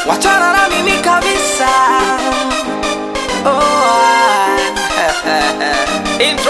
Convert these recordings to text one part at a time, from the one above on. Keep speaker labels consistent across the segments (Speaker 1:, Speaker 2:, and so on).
Speaker 1: wachana na mimi kabisa. Intro.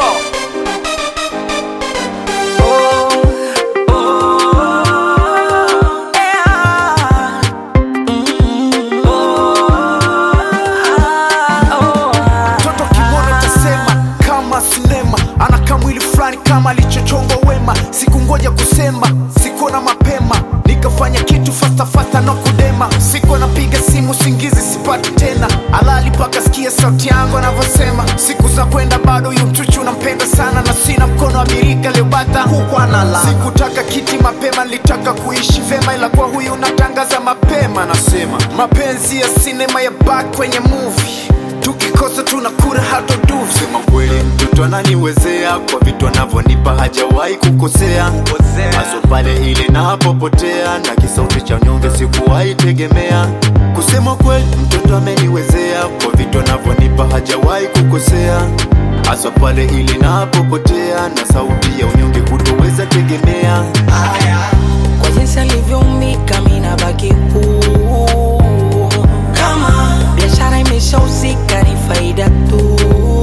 Speaker 2: Toto kimono tasema kama sinema, anakaa mwili fulani kama alichochongwa wema. Sikungoja kusema, sikuona mapema, nikafanya kitu fasta fasta na kudema. Siku napiga simu singizi sipati tena, alali paka sikia sauti yangu anavyosema. Siku za kwenda bado yu mchuchu nampenda sana, na sina mkono wa birika leo bata huku analala. Sikutaka kiti mapema, nilitaka kuishi vema, ila kwa huyu natangaza mapema. Nasema mapenzi ya sinema ya back kwenye movie, tukikosa tunakura hata duvu. Sema kweli mtoto ananiwezea, kwa vitu anavyonipa hajawahi kukosea. Aso pale ile na hapopotea, na kisauti cha unyonge sikuwahi tegemea. Kusema kweli mtoto ameniwezea, kwa vitu anavyonipa hajawahi kukosea. Aso pale ile na hapopotea, na sauti ya unyonge kutoweza tegemea.
Speaker 1: Kwa jinsi alivyoumbika mimi nabaki huu, kama biashara imeshauzika ni faida tu.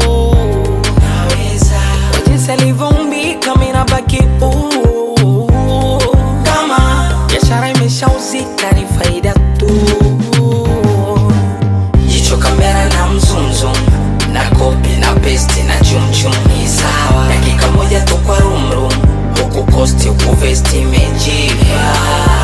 Speaker 1: Kwa jinsi alivyoumbika mimi nabaki huu, kama biashara imeshauzika ni faida tu. Jicho kamera na mzumzum, na copy na paste na chumchum ni sawa. Dakika moja tu kwa room, huku kosti huku vesti imejiva.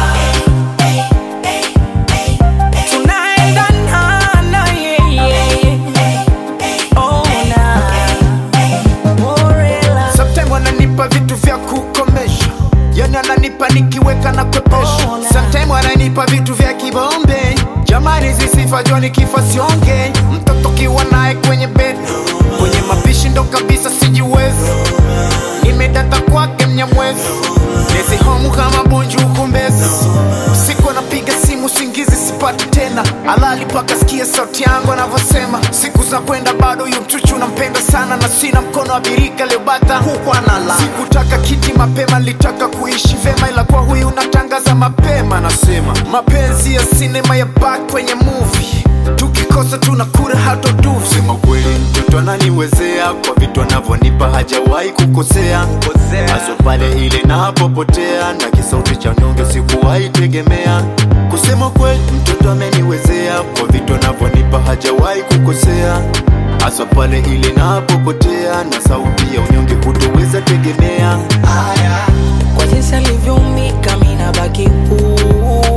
Speaker 1: Tunaendana yeye, oh na Morela.
Speaker 2: Sometimes ananipa vitu vya kukomesha, yani ananipa nikiweka na kwepesha. Sometimes ananipa vitu vya kibombe, jamani zisifa jua nikifa sionge. Mtoto kiwa naye kwenye bed, kwenye mapishi ndo kabisa sijiwezi. Nimedata kwake mnyamwezi, nezi homu kama bonju ukumbezi. Siku anapiga simu singizi sipati tena, alali paka sikia sauti yangu anavyosema. Siku za kwenda bado yu mchuchu nampenda sana, na sina mkono wa birika leo bata huku analala. Sikutaka kiti mapema, nilitaka kuishi vema, ila kwa huyu natangaza mapema. Nasema mapenzi ya sinema ya back kwenye movie, tukikosa tunakura hata duvu. Sema kweli mtoto ananiwezea, kwa vitu anavyonipa hajawahi kukosea. Aso pale ile na hapopotea, na kisauti cha unyonge sikuwahi tegemea. Kusema kweli mtoto ameniwezea, kwa vitu anavyonipa hajawahi kukosea. Aso pale ile na hapopotea, na sauti ya unyonge kutoweza tegemea.
Speaker 1: Kwa jinsi alivyoumbika mimi nabaki huu,